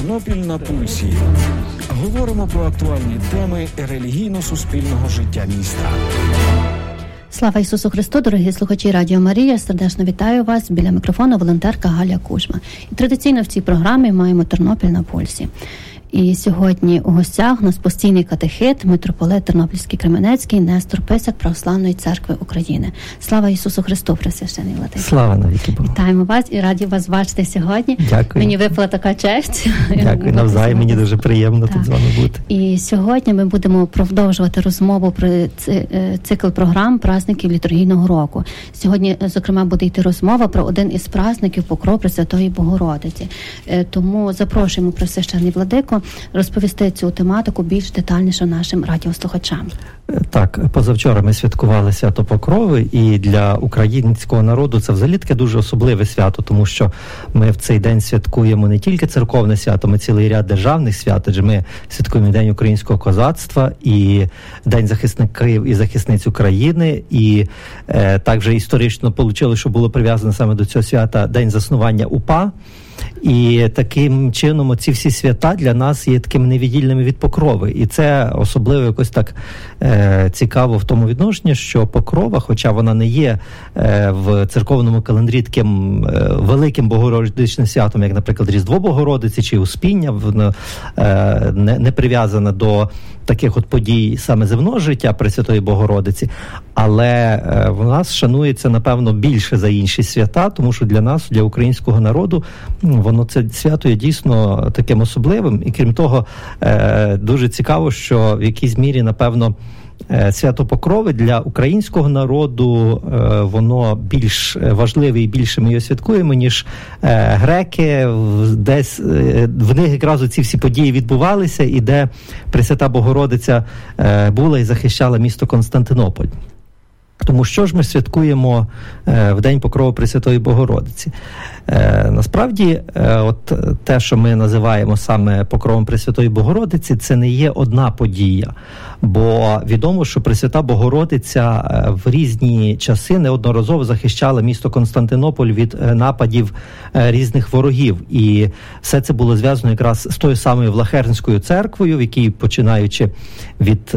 Тернопіль на пульсі. Говоримо про актуальні теми релігійно-суспільного життя міста. Слава Ісусу Христу, дорогі слухачі Радіо Марія. Сердечно вітаю вас. Біля мікрофону волонтерка Галя Кужма. І традиційно в цій програмі маємо Тернопіль на пульсі. І сьогодні у гостях у нас постійний катехет, митрополит Тернопільський Кременецький Нестор Писак Православної Церкви України. Слава Ісусу Христу, Пресвящений Владико. Слава навіки Богу. Вітаємо вас і раді вас бачити сьогодні. Дякую. Мені випала така честь. Дякую, навзаєм, мені дуже приємно тут з вами бути. І сьогодні ми будемо продовжувати розмову про цикл програм праздників літургійного року. Сьогодні, зокрема, буде йти розмова про один із праздників Покров Пресвятої Богородиці. Тому запрошуємо Пресвящений Владико розповісти цю тематику більш детальніше нашим радіослухачам. Так, позавчора ми святкували свято Покрови, і для українського народу це взагалі таке дуже особливе свято, тому що ми в цей день святкуємо не тільки церковне свято, ми цілий ряд державних свят, адже ми святкуємо День українського козацтва і День захисників і захисниць України, і так же історично вийшло, що було прив'язано саме до цього свята День заснування УПА. І таким чином оці всі свята для нас є такими невіддільними від Покрови. І це особливо якось так цікаво в тому відношенні, що Покрова, хоча вона не є в церковному календарі таким великим богородичним святом, як, наприклад, Різдво Богородиці чи Успіння, вона не прив'язана до таких от подій саме земного життя Пресвятої Богородиці, але в нас шанується, напевно, більше за інші свята, тому що для нас, для українського народу, воно це свято є дійсно таким особливим. І крім того, дуже цікаво, що в якійсь мірі, напевно, свято Покрови для українського народу воно більш важливе і більше ми його святкуємо, ніж греки. Десь в них якраз ці всі події відбувалися, і де Пресвята Богородиця була і захищала місто Константинополь. Тому що ж ми святкуємо в День Покрови Пресвятої Богородиці? Насправді, от те, що ми називаємо саме Покровом Пресвятої Богородиці, це не є одна подія. Бо відомо, що Пресвята Богородиця в різні часи неодноразово захищала місто Константинополь від нападів різних ворогів. І все це було зв'язано якраз з тою самою Влахернською церквою, в якій, починаючи від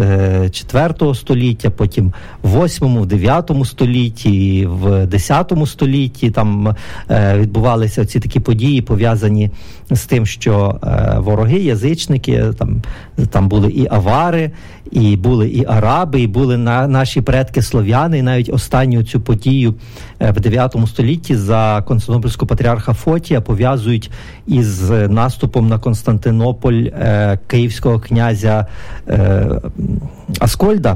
4 століття, потім в 8, в 9 столітті, в 10 столітті там відбувалися ці такі події, пов'язані з тим, що вороги, язичники, там були і авари, і були і араби, і були наші предки слов'яни, і навіть останню цю подію в 9 столітті за константинопольського патріарха Фотія пов'язують із наступом на Константинополь київського князя Оскольда,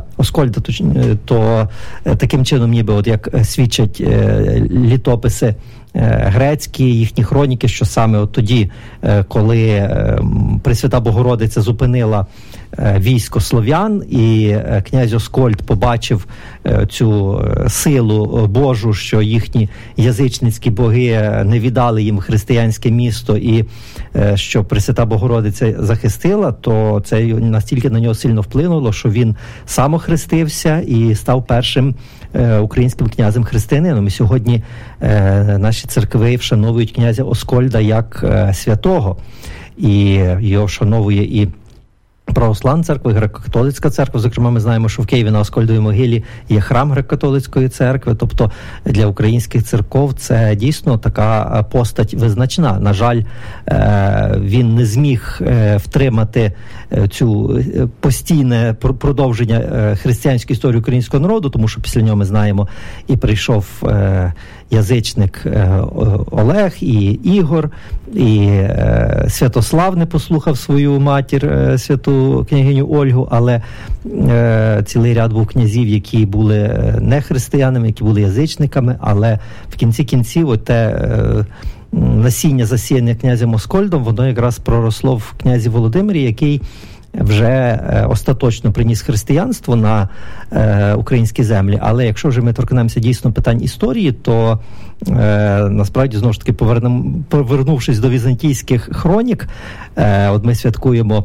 то таким чином, ніби от як свідчать літописи грецькі, їхні хроніки, що саме от тоді, коли Пресвята Богородиця зупинила військо слов'ян, і князь Оскольд побачив цю силу Божу, що їхні язичницькі боги не віддали їм християнське місто, і що Пресвята Богородиця захистила, то це настільки на нього сильно вплинуло, що він сам охрестився і став першим українським князем-християнином. І сьогодні наші церкви вшановують князя Оскольда як святого, і його вшановує і Православна церква, і Греко-католицька церква. Зокрема, ми знаємо, що в Києві на Оскольдовій могилі є храм Греко-католицької церкви. Тобто для українських церков це дійсно така постать визначна. На жаль, він не зміг втримати цю постійне продовження християнської історії українського народу, тому що після нього, ми знаємо, і прийшов язичник Олег, і Ігор, і Святослав не послухав свою матір, святу княгиню Ольгу, але цілий ряд був князів, які були не християнами, які були язичниками, але в кінці кінців оте насіння, засіяне князем Оскольдом, воно якраз проросло в князі Володимирі, який вже остаточно приніс християнство на українські землі. Але якщо вже ми торкнемося дійсно питань історії, то насправді, знову ж таки, повернувшись до візантійських хронік, от ми святкуємо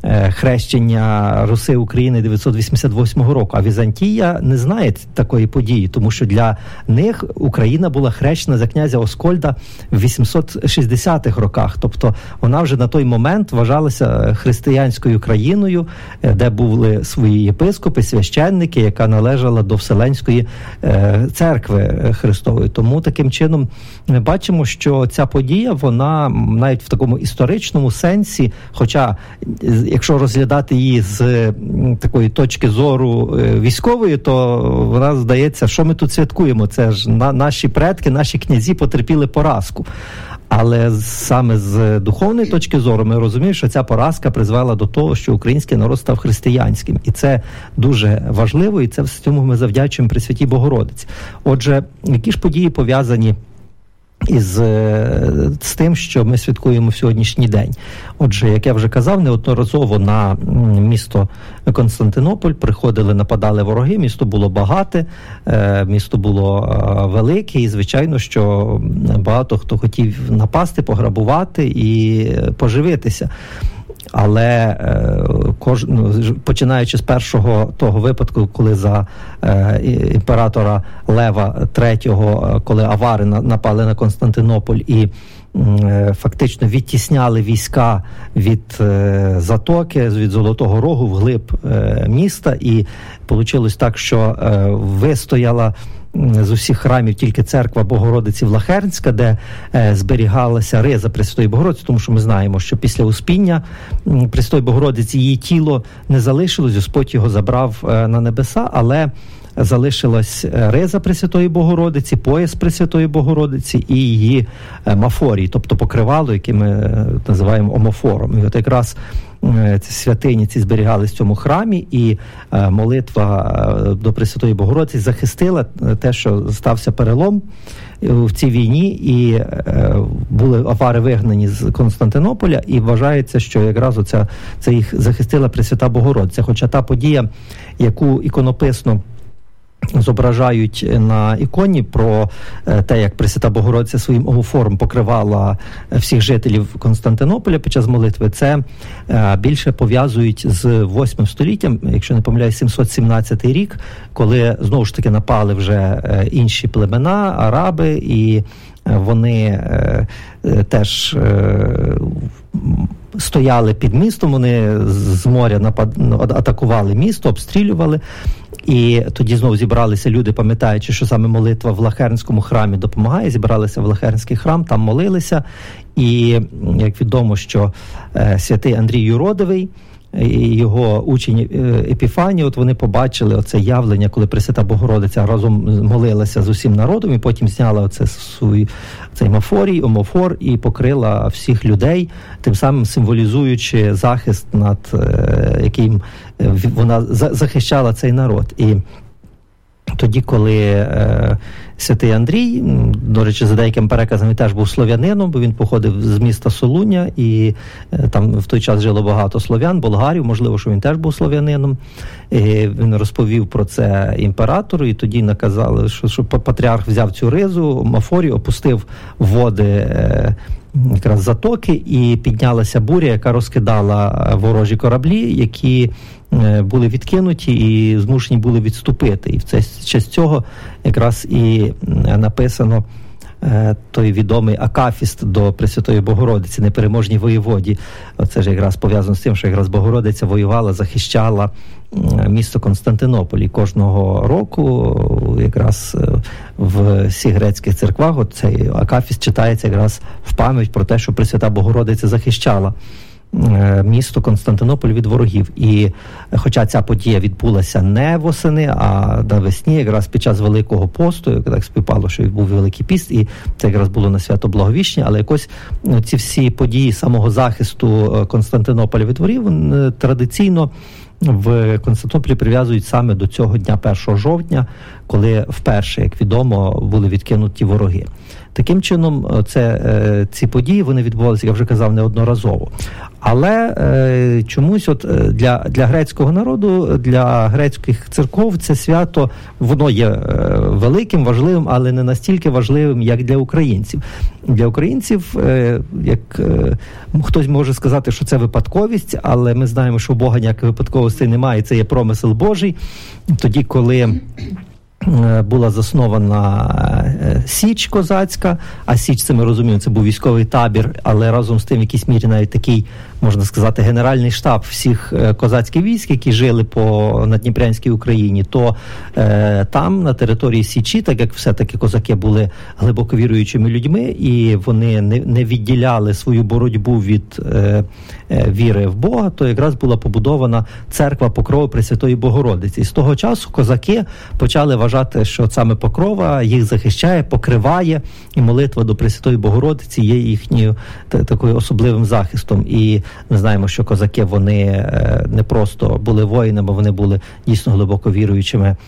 хрещення Руси України 988 року. А Візантія не знає такої події, тому що для них Україна була хрещена за князя Оскольда в 860-х роках. Тобто вона вже на той момент вважалася християнською країною, де були свої єпископи, священники, яка належала до Вселенської церкви Христової. Тому таким чином ми бачимо, що ця подія, вона навіть в такому історичному сенсі, хоча якщо розглядати її з такої точки зору військової, то вона здається, що ми тут святкуємо? Це ж наші предки, наші князі потерпіли поразку. Але саме з духовної точки зору ми розуміємо, що ця поразка призвела до того, що український народ став християнським. І це дуже важливо, і це в цьому ми завдячуємо Пресвятій Богородиці. Отже, які ж події пов'язані з тим, що ми святкуємо в сьогоднішній день? Отже, як я вже казав, неодноразово на місто Константинополь приходили, нападали вороги, місто було багате, місто було велике, і, звичайно, що багато хто хотів напасти, пограбувати і поживитися. Але починаючи з першого того випадку, коли за імператора Лева III, коли авари напали на Константинополь і фактично відтісняли війська від Затоки, від Золотого Рогу вглиб міста, і вийшло так, що вистояла з усіх храмів тільки церква Богородиці Влахернська, де зберігалася риза Пресвятої Богородиці, тому що ми знаємо, що після Успіння Пресвятої Богородиці її тіло не залишилось, Господь його забрав на небеса, але залишилась риза Пресвятої Богородиці, пояс Пресвятої Богородиці і її мафорій, тобто покривало, яке ми називаємо омофором. І от якраз ці святині ці зберігались в цьому храмі, і молитва до Пресвятої Богородиці захистила те, що стався перелом в цій війні, і були авари вигнані з Константинополя, і вважається, що якраз це їх захистила Пресвята Богородиця. Хоча та подія, яку іконописно зображають на іконі про те, як Пресвята Богородиця своїм омофором покривала всіх жителів Константинополя під час молитви, це більше пов'язують з 8 століттям, якщо не помиляюсь, 717 рік, коли знову ж таки напали вже інші племена, араби, і вони теж стояли під містом, вони з моря атакували місто, обстрілювали. І тоді знову зібралися люди, пам'ятаючи, що саме молитва в Влахернському храмі допомагає, зібралися в Влахернський храм, там молилися. І, як відомо, що святий Андрій Юродивий і його учень Епіфаній, от вони побачили оце явлення, коли Пресвята Богородиця разом молилася з усім народом, і потім зняла цей мафорій, омофор, і покрила всіх людей, тим самим символізуючи захист, над яким вона захищала цей народ. І тоді, коли святий Андрій, до речі, за деякими переказами теж був слов'янином, бо він походив з міста Солуня, і там в той час жило багато слов'ян, болгарів, можливо, що він теж був слов'янином. І він розповів про це імператору, і тоді наказали, що патріарх взяв цю ризу, мафорію, опустив води якраз затоки, і піднялася буря, яка розкидала ворожі кораблі, які були відкинуті і змушені були відступити. І в цей час цього якраз і написано той відомий акафіст до Пресвятої Богородиці, непереможній воєводі. Оце ж якраз пов'язано з тим, що якраз Богородиця воювала, захищала місто Константинополь. І кожного року якраз в всіх грецьких церквах цей акафіст читається якраз в пам'ять про те, що Пресвята Богородиця захищала місто Константинополь від ворогів. І хоча ця подія відбулася не восени, а навесні, якраз під час Великого посту, так співпало, що був Великий піст, і це якраз було на свято Благовіщення, але якось ці всі події самого захисту Константинополя від ворогів традиційно в Константинополі прив'язують саме до цього дня 1 жовтня, коли вперше, як відомо, були відкинуті вороги. Таким чином, ці події, вони відбувалися, я вже казав, неодноразово. Але чомусь для грецького народу, для грецьких церков це свято, воно є великим, важливим, але не настільки важливим, як для українців. Для українців, як хтось може сказати, що це випадковість, але ми знаємо, що у Бога ніякої випадковості немає, це є промисел Божий. Тоді, коли була заснована Січ козацька, а Січ, це ми розуміємо, це був військовий табір, але разом з тим в якійсь мірі навіть такий, можна сказати, генеральний штаб всіх козацьких військ, які жили по Надніпрянській Україні, то там, на території Січі, так як все-таки козаки були глибоко віруючими людьми, і вони не відділяли свою боротьбу від віри в Бога, то якраз була побудована церква Покрови Пресвятої Богородиці. І з того часу козаки почали вважати, що саме Покрова їх захищає, покриває, і молитва до Пресвятої Богородиці є їхньою такою особливим захистом. І ми знаємо, що козаки, вони не просто були воїнами, вони були дійсно глибоко віруючими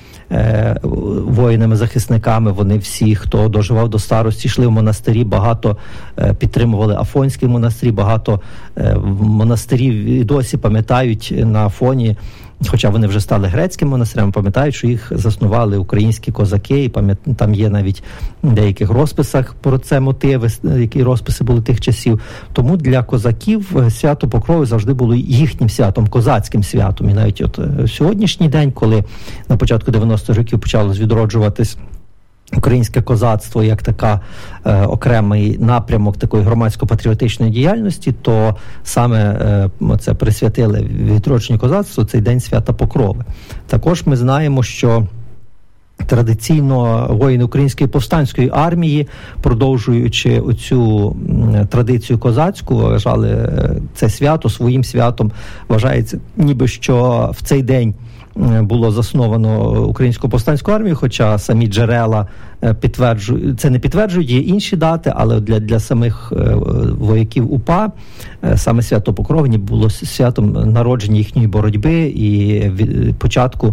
воїнами-захисниками. Вони всі, хто доживав до старості, йшли в монастирі, багато підтримували Афонський монастир, багато монастирів і досі пам'ятають на Афоні, хоча вони вже стали грецькими монастирями, пам'ятають, що їх заснували українські козаки, і там є навіть в деяких розписах про це мотиви, які розписи були тих часів. Тому для козаків свято Покрови завжди було їхнім святом, козацьким святом. І навіть сьогоднішній день, коли на початку 90-х років почало відроджуватись українське козацтво як така окремий напрямок такої громадсько-патріотичної діяльності, то саме це присвятили відродженню козацтва цей день свята Покрови. Також ми знаємо, що традиційно воїни Української повстанської армії, продовжуючи оцю традицію козацьку, вважали це свято своїм святом. Вважається, ніби що в цей день було засновано Українську повстанську армію, хоча самі джерела підтверджують, це не підтверджують, є інші дати, але для самих вояків УПА саме свято Покрови було святом народження їхньої боротьби і початку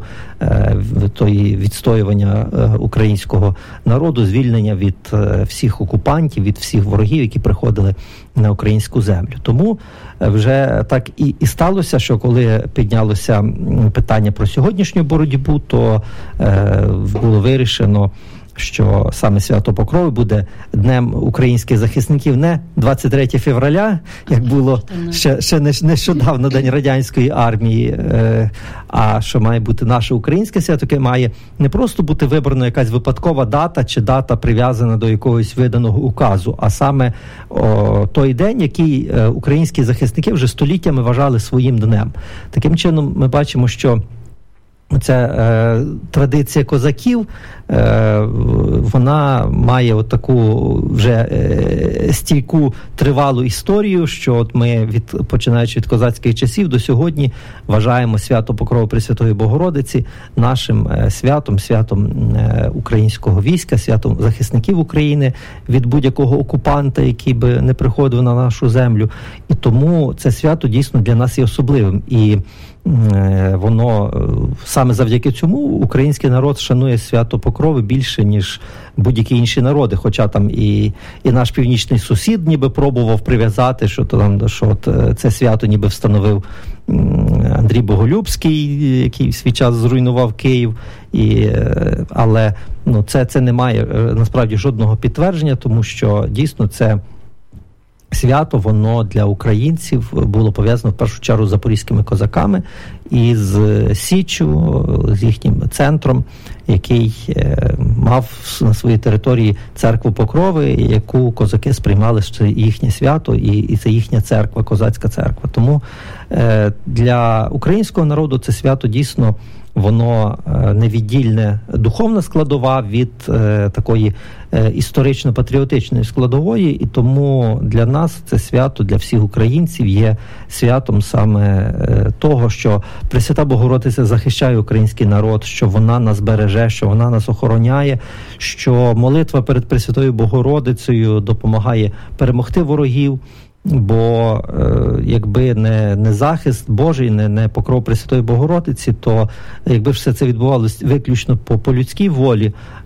тої відстоювання українського народу, звільнення від всіх окупантів, від всіх ворогів, які приходили на українську землю. Тому вже так і сталося, що коли піднялося питання про сьогоднішню боротьбу, то було вирішено, що саме свято Покрови буде Днем українських захисників не 23 февраля, як було ще нещодавно День радянської армії, а що має бути наше українське свято, яке має не просто бути вибрана якась випадкова дата чи дата прив'язана до якогось виданого указу, а саме той день, який українські захисники вже століттями вважали своїм днем. Таким чином ми бачимо, що ця традиція козаків, вона має таку вже стійку, тривалу історію, що от ми, починаючи від козацьких часів до сьогодні, вважаємо свято Покрови Пресвятої Богородиці нашим святом українського війська, святом захисників України від будь-якого окупанта, який би не приходив на нашу землю. І тому це свято дійсно для нас є особливим. І воно саме завдяки цьому український народ шанує свято Покрови більше, ніж будь-які інші народи. Хоча там і наш північний сусід ніби пробував прив'язати, що це свято ніби встановив Андрій Боголюбський, який в свій час зруйнував Київ. Але це не має насправді жодного підтвердження, тому що дійсно це свято, воно для українців було пов'язано в першу чергу з запорізькими козаками і з Січчю, з їхнім центром, який мав на своїй території церкву Покрови, яку козаки сприймали, що це їхнє свято і це їхня церква, козацька церква. Тому для українського народу це свято дійсно воно невіддільне духовна складова від такої історично-патріотичної складової, і тому для нас це свято, для всіх українців є святом саме того, що Пресвята Богородиця захищає український народ, що вона нас береже, що вона нас охороняє, що молитва перед Пресвятою Богородицею допомагає перемогти ворогів. Бо якби не захист Божий, не покров Пресвятої Богородиці, то якби все це відбувалося виключно по людській волі,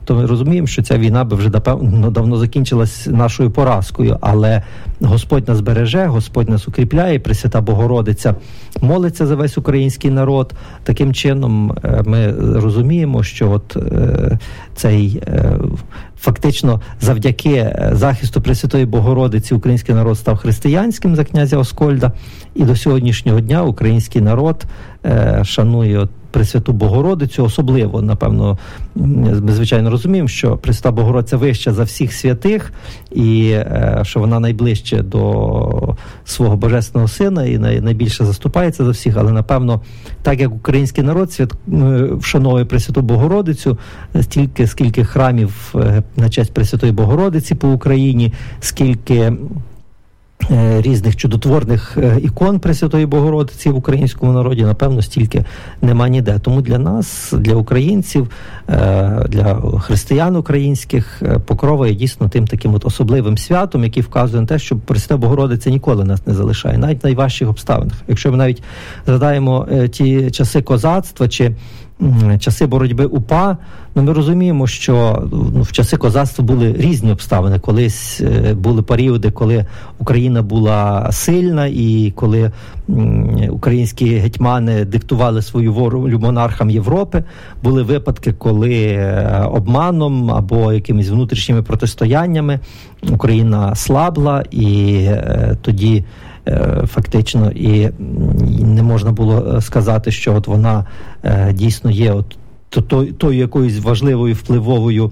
то ми розуміємо, що ця війна би вже давно закінчилась нашою поразкою, але Господь нас береже, Господь нас укріпляє, Пресвята Богородиця молиться за весь український народ. Таким чином ми розуміємо, що от цей фактично завдяки захисту Пресвятої Богородиці український народ став християнським за князя Оскольда, і до сьогоднішнього дня український народ шанує Пресвяту Богородицю, особливо, напевно, ми звичайно розуміємо, що Пресвята Богородиця вища за всіх святих, і що вона найближче до свого Божественного Сина і найбільше заступається за всіх, але, напевно, так як український народ вшановує Пресвяту Богородицю, стільки, скільки храмів на честь Пресвятої Богородиці по Україні, скільки різних чудотворних ікон Пресвятої Богородиці в українському народі, напевно, стільки нема ніде. Тому для нас, для українців, для християн українських Покрова є дійсно тим таким от особливим святом, який вказує на те, що Пресвята Богородиця ніколи нас не залишає, навіть в найважчих обставинах. Якщо ми навіть згадаємо ті часи козацтва чи часи боротьби УПА, ми розуміємо, що в часи козацтва були різні обставини. Колись були періоди, коли Україна була сильна і коли українські гетьмани диктували свою волю монархам Європи. Були випадки, коли обманом або якимись внутрішніми протистояннями Україна слабла, і тоді фактично і не можна було сказати, що от вона дійсно є от тою якоюсь важливою впливовою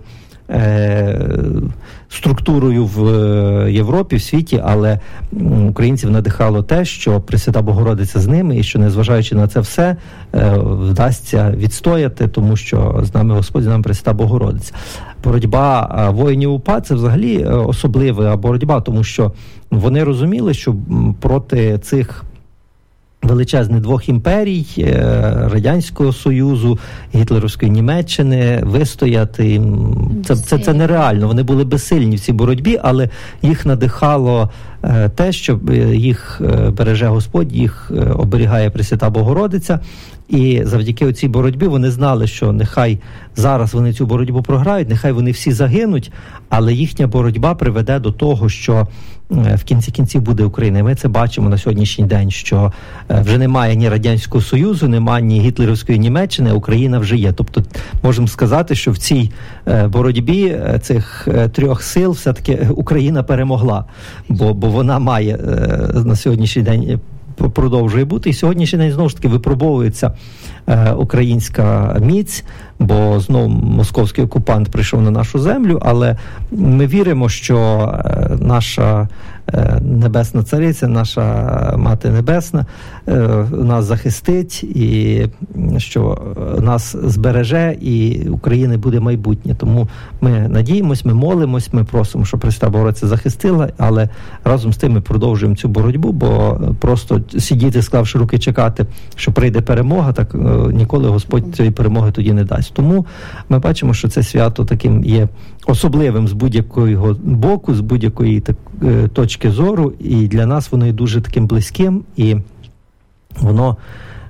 структурою в Європі, в світі, але українців надихало те, що Пресвята Богородиця з ними, і що, незважаючи на це все, вдасться відстояти, тому що з нами Господь, з нами Пресвята Богородиця. Боротьба воїнів УПА – це взагалі особлива боротьба, тому що вони розуміли, що проти цих величезних двох імперій, Радянського Союзу, Гітлерівської Німеччини, вистояти, це нереально. Вони були безсильні в цій боротьбі, але їх надихало те, що їх береже Господь, їх оберігає Пресвята Богородиця. І завдяки цій боротьбі вони знали, що нехай зараз вони цю боротьбу програють, нехай вони всі загинуть, але їхня боротьба приведе до того, що в кінці кінців буде Україна. І ми це бачимо на сьогоднішній день, що вже немає ні Радянського Союзу, немає ні Гітлерівської Німеччини, а Україна вже є. Тобто можемо сказати, що в цій боротьбі цих трьох сил все-таки Україна перемогла, бо вона має на сьогоднішній день продовжує бути. І сьогоднішній день знову ж таки випробовується українська міць, бо знову московський окупант прийшов на нашу землю, але ми віримо, що наша Небесна Цариця, наша Мати Небесна нас захистить і що нас збереже, і України буде майбутнє. Тому ми надіємось, ми молимось, ми просимо, щоб Пресвята Богородиця захистила, але разом з тим ми продовжуємо цю боротьбу, бо просто сидіти, склавши руки, чекати, що прийде перемога, так ніколи Господь цієї перемоги тоді не дасть. Тому ми бачимо, що це свято таким є особливим з будь-якого боку, з будь-якої точки зору, і для нас воно є дуже таким близьким, і воно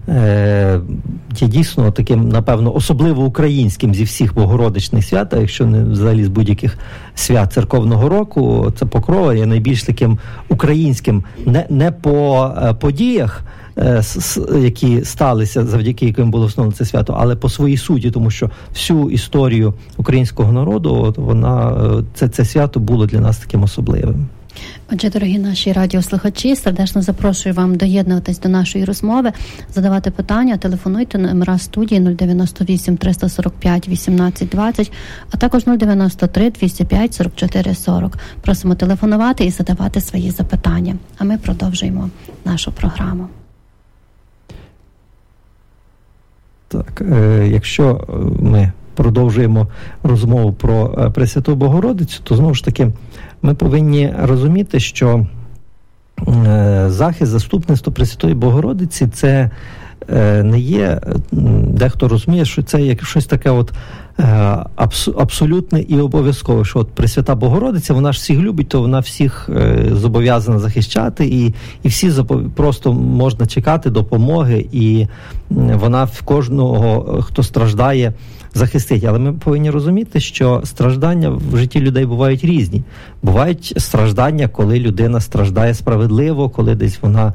є дійсно таким, напевно, особливо українським зі всіх богородичних свят, а якщо не взагалі з будь-яких свят церковного року, це Покрова є найбільш таким українським, не по подіях, які сталися, завдяки яким було встановлено це свято, але по своїй суті, тому що всю історію українського народу, це свято було для нас таким особливим. Отже, дорогі наші радіослухачі, сердечно запрошую вам доєднуватись до нашої розмови, задавати питання, телефонуйте на номера студії 098 345 18 20, а також 093 205 44 40. Просимо телефонувати і задавати свої запитання. А ми продовжуємо нашу програму. Так, якщо ми продовжуємо розмову про Пресвяту Богородицю, то знову ж таки ми повинні розуміти, що захист, заступництво Пресвятої Богородиці – це не є, дехто розуміє, що це як щось таке от абсолютне і обов'язкове, що от Пресвята Богородиця, вона ж всіх любить, то вона всіх зобов'язана захищати, і всі просто можна чекати допомоги, і вона в кожного, хто страждає, захистить. Але ми повинні розуміти, що страждання в житті людей бувають різні. Бувають страждання, коли людина страждає справедливо, коли десь вона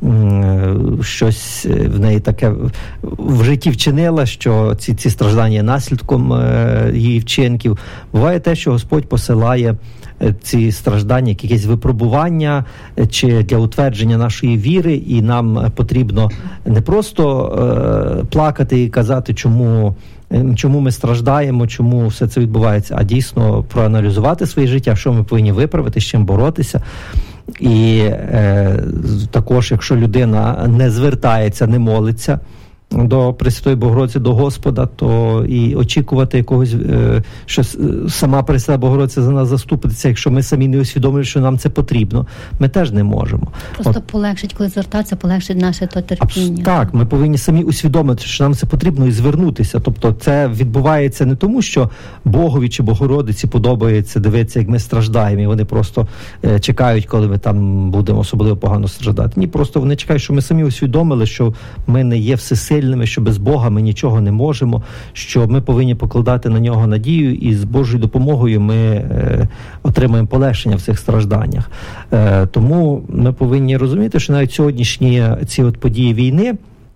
щось в неї таке в житті вчинила, що ці страждання є наслідком її вчинків. Буває те, що Господь посилає ці страждання, якісь випробування чи для утвердження нашої віри, і нам потрібно не просто плакати і казати, чому ми страждаємо, чому все це відбувається, а дійсно проаналізувати своє життя, що ми повинні виправити, з чим боротися. І також, якщо людина не звертається, не молиться до Пресвятої Богородиці, до Господа, то і очікувати якогось, що сама Пресвята Богородиця за нас заступиться, якщо ми самі не усвідомили, що нам це потрібно, ми теж не можемо. Просто полегшить, коли звертатися, полегшить наше то терпіння. Так, ми повинні самі усвідомити, що нам це потрібно, і звернутися. Тобто це відбувається не тому, що Богові чи Богородиці подобається дивитися, як ми страждаємо, і вони просто чекають, коли ми там будемо особливо погано страждати. Ні, просто вони чекають, що ми самі усвідомили, що ми не є всесильними, що без Бога ми нічого не можемо, що ми повинні покладати на нього надію, і з Божою допомогою ми отримаємо полегшення в цих стражданнях. Тому ми повинні розуміти, що навіть сьогоднішні ці от події війни,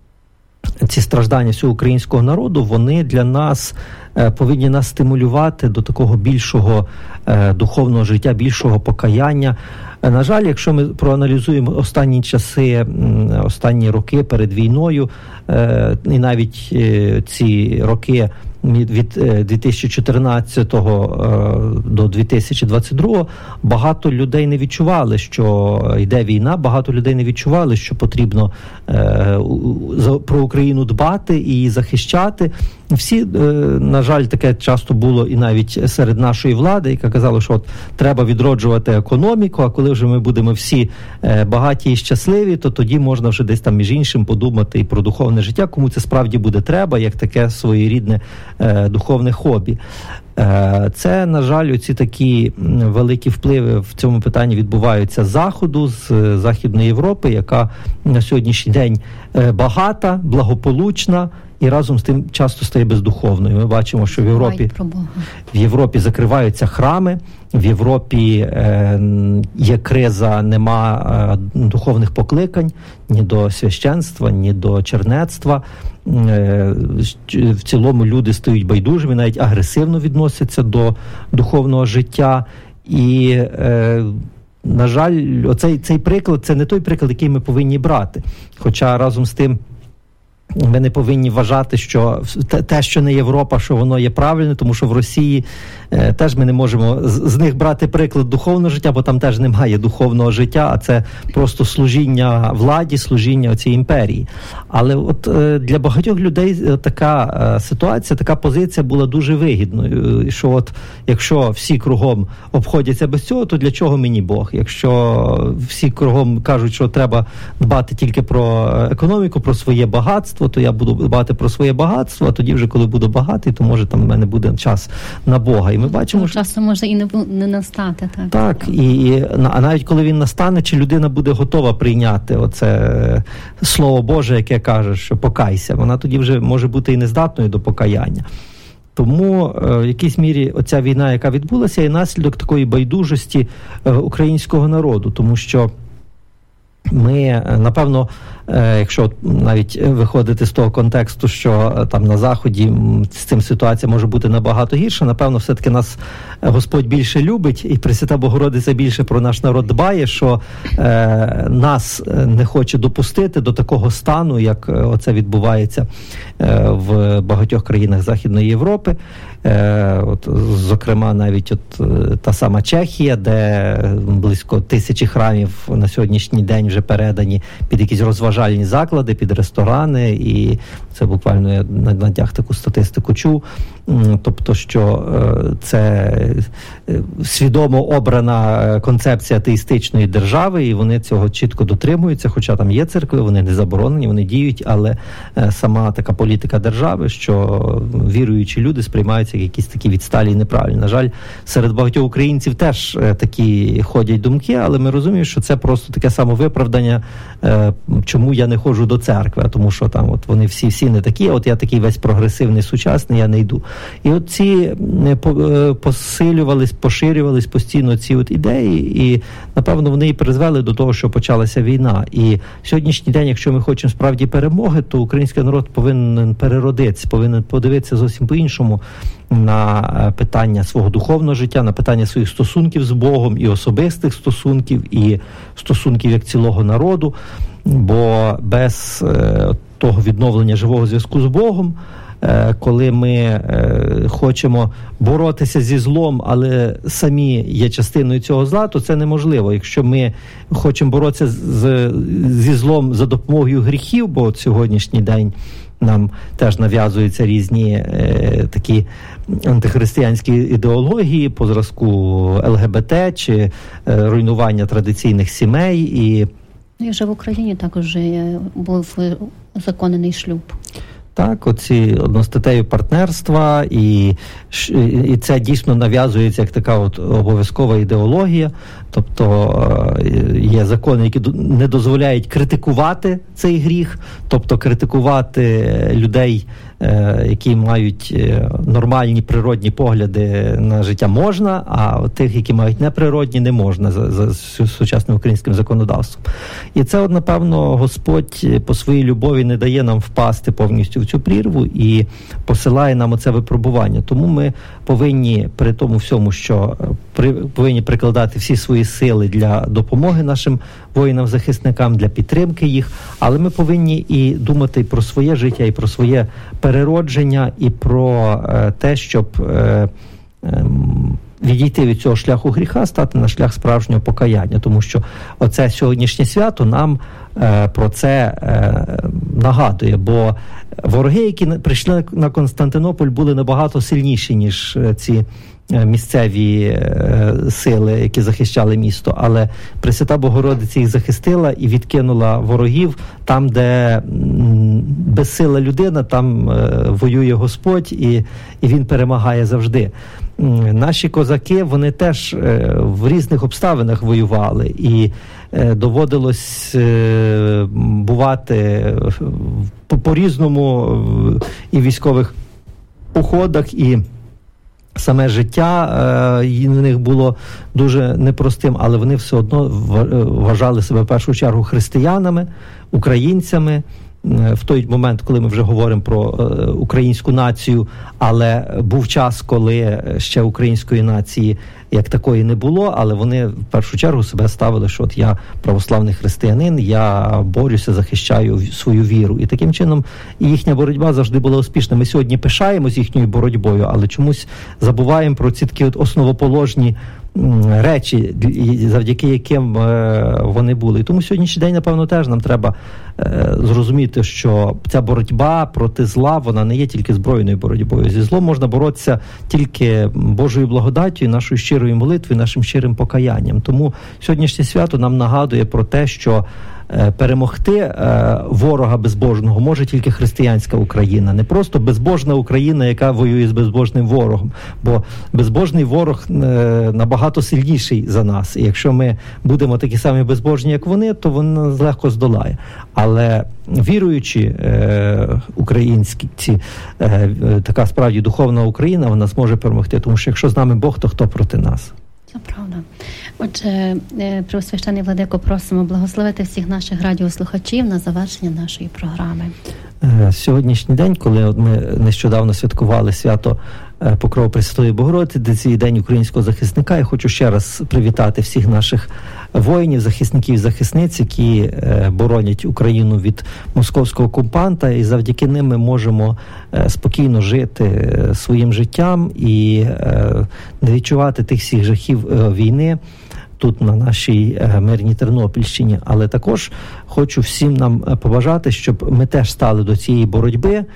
ці страждання всього українського народу, вони для нас повинні нас стимулювати до такого більшого духовного життя, більшого покаяння. На жаль, якщо ми проаналізуємо останні часи, останні роки перед війною, і навіть ці роки від 2014 до 2022, багато людей не відчували, що йде війна, багато людей не відчували, що потрібно про Україну дбати і її захищати. Всі, на жаль, таке часто було і навіть серед нашої влади, яка казала, що от треба відроджувати економіку, а коли вже ми будемо всі багаті і щасливі, то тоді можна вже десь там між іншим подумати і про духовне життя, кому це справді буде треба, як таке своєрідне духовне хобі. Це, на жаль, оці такі великі впливи в цьому питанні відбуваються з Заходу, з Західної Європи, яка на сьогоднішній день багата, благополучна, і разом з тим часто стає бездуховною. Ми бачимо, що в Європі закриваються храми, в Європі є криза, нема духовних покликань ні до священства, ні до чернецтва. В цілому люди стають байдужими, навіть агресивно відносяться до духовного життя. І, на жаль, цей приклад – це не той приклад, який ми повинні брати. Хоча разом з тим ми не повинні вважати, що те, що не Європа, що воно є правильне, тому що в Росії теж ми не можемо з них брати приклад духовного життя, бо там теж немає духовного життя, а це просто служіння владі, служіння цій імперії. Але от для багатьох людей така ситуація, така позиція була дуже вигідною, що от якщо всі кругом обходяться без цього, то для чого мені Бог? Якщо всі кругом кажуть, що треба дбати тільки про економіку, про своє багатство, то я буду дбати про своє багатство, а тоді вже, коли буду багатий, то може там в мене буде час на Бога. І ми бачимо, що часу може і не настати. Так, а навіть коли він настане, чи людина буде готова прийняти оце Слово Боже, яке каже, що покайся, вона тоді вже може бути і нездатною до покаяння. Тому в якійсь мірі оця війна, яка відбулася, є наслідок такої байдужості українського народу, тому що ми, напевно, якщо навіть виходити з того контексту, що там на Заході з цим ситуація може бути набагато гірша, напевно, все-таки нас Господь більше любить, і Пресвята Богородиця більше про наш народ дбає, що нас не хоче допустити до такого стану, як оце відбувається в багатьох країнах Західної Європи. От, зокрема, навіть та сама Чехія, де близько 1000 храмів на сьогоднішній день вже передані під якісь розважальні заклади, під ресторани, і це буквально я на днях таку статистику чув. тобто, що це свідомо обрана концепція атеїстичної держави, і вони цього чітко дотримуються, хоча там є церкви, вони не заборонені, вони діють, але сама така політика держави, що віруючі люди сприймаються як якісь такі відсталі і неправильні. На жаль, серед багатьох українців теж такі ходять думки, але ми розуміємо, що це просто таке самовиправдання, чому я не ходжу до церкви, тому що там от вони всі не такі, от я такий весь прогресивний, сучасний, я не йду. І от ці поширювались постійно ці от ідеї, і, напевно, вони і призвели до того, що почалася війна. І сьогоднішній день, якщо ми хочемо справді перемоги, то український народ повинен переродитися, повинен подивитися зовсім по-іншому на питання свого духовного життя, на питання своїх стосунків з Богом, і особистих стосунків, і стосунків як цілого народу, бо без того відновлення живого зв'язку з Богом, коли ми хочемо боротися зі злом, але самі є частиною цього зла, то це неможливо. Якщо ми хочемо боротися зі злом за допомогою гріхів, бо сьогоднішній день нам теж нав'язуються різні такі антихристиянські ідеології по зразку ЛГБТ чи руйнування традиційних сімей. І вже в Україні також був узаконений шлюб. Так, оці одностатеві партнерства, і це дійсно нав'язується як така от обов'язкова ідеологія. Тобто є закони, які не дозволяють критикувати цей гріх, тобто критикувати людей, які мають нормальні природні погляди на життя можна, а тих, які мають неприродні, не можна за сучасним українським законодавством. І це, от, напевно, Господь по своїй любові не дає нам впасти повністю в цю прірву і посилає нам оце випробування. Тому ми повинні при тому всьому, що повинні прикладати всі свої сили для допомоги нашим воїнам-захисникам, для підтримки їх, але ми повинні і думати про своє життя, і про своє переродження, і про те, щоб відійти від цього шляху гріха, стати на шлях справжнього покаяння. Тому що оце сьогоднішнє свято нам про це нагадує, бо вороги, які прийшли на Константинополь, були набагато сильніші, ніж ці місцеві сили, які захищали місто, але Пресвята Богородиця їх захистила і відкинула ворогів там, де безсила людина, там воює Господь, і він перемагає завжди. Наші козаки, вони теж в різних обставинах воювали, і доводилось бувати по-різному і в військових походах, і саме життя в них було дуже непростим, але вони все одно вважали себе в першу чергу християнами, українцями. В той момент, коли ми вже говоримо про українську націю, але був час, коли ще української нації як такої не було, але вони в першу чергу себе ставили, що от я православний християнин, я борюся, захищаю свою віру. І таким чином їхня боротьба завжди була успішна. Ми сьогодні пишаємось їхньою боротьбою, але чомусь забуваємо про ці такі от основоположні речі, завдяки яким вони були. І тому сьогоднішній день, напевно, теж нам треба зрозуміти, що ця боротьба проти зла, вона не є тільки збройною боротьбою. Зі злом можна боротися тільки Божою благодаттю, нашою щирою молитвою, нашим щирим покаянням. Тому сьогоднішнє свято нам нагадує про те, що перемогти ворога безбожного може тільки християнська Україна. Не просто безбожна Україна, яка воює з безбожним ворогом. Бо безбожний ворог набагато сильніший за нас. І якщо ми будемо такі самі безбожні, як вони, то він нас легко здолає. Але віруючі українські, така справді духовна Україна, вона зможе перемогти. Тому що якщо з нами Бог, то хто проти нас? Це правда. Отже, Преосвящений Владико, просимо благословити всіх наших радіослухачів на завершення нашої програми. Сьогоднішній день, коли ми нещодавно святкували свято Покрови Пресвятої Богородиці, де цей день українського захисника, я хочу ще раз привітати всіх наших воїнів, захисників і захисниць, які боронять Україну від московського окупанта, і завдяки ним ми можемо спокійно жити своїм життям і не відчувати тих всіх жахів війни тут, на нашій мирній Тернопільщині. Але також хочу всім нам побажати, щоб ми теж стали до цієї боротьби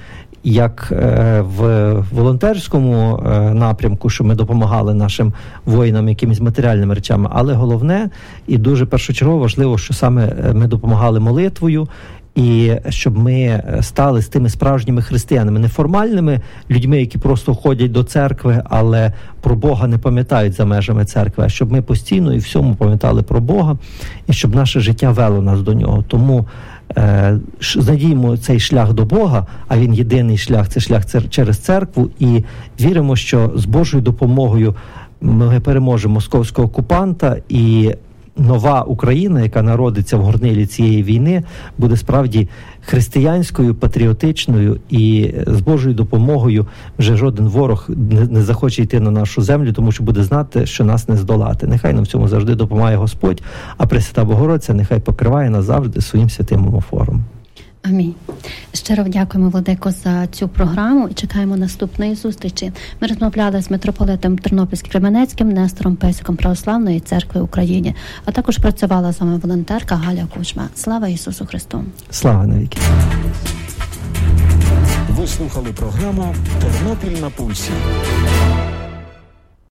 як в волонтерському напрямку, що ми допомагали нашим воїнам якимись матеріальними речами, але головне і дуже першочергово важливо, що саме ми допомагали молитвою, і щоб ми стали з тими справжніми християнами, не формальними людьми, які просто ходять до церкви, але про Бога не пам'ятають за межами церкви, а щоб ми постійно і всьому пам'ятали про Бога, і щоб наше життя вело нас до нього. Тому знайдімо цей шлях до Бога, а він єдиний шлях, це шлях через церкву, і віримо, що з Божою допомогою ми переможемо московського окупанта, і нова Україна, яка народиться в горнилі цієї війни, буде справді християнською, патріотичною, і з Божою допомогою вже жоден ворог не захоче йти на нашу землю, тому що буде знати, що нас не здолати. Нехай нам в цьому завжди допомагає Господь, а Пресвята Богородиця нехай покриває нас завжди своїм святим омофором. Амінь. Щиро дякуємо, Владико, за цю програму і чекаємо наступної зустрічі. Ми розмовляли з митрополитом Тернопільським-Кременецьким Нестором Песиком Православної Церкви України, а також працювала з вами волонтерка Галя Кучма. Слава Ісусу Христу! Слава навіки! Ви слухали програму «Тернопіль на пульсі».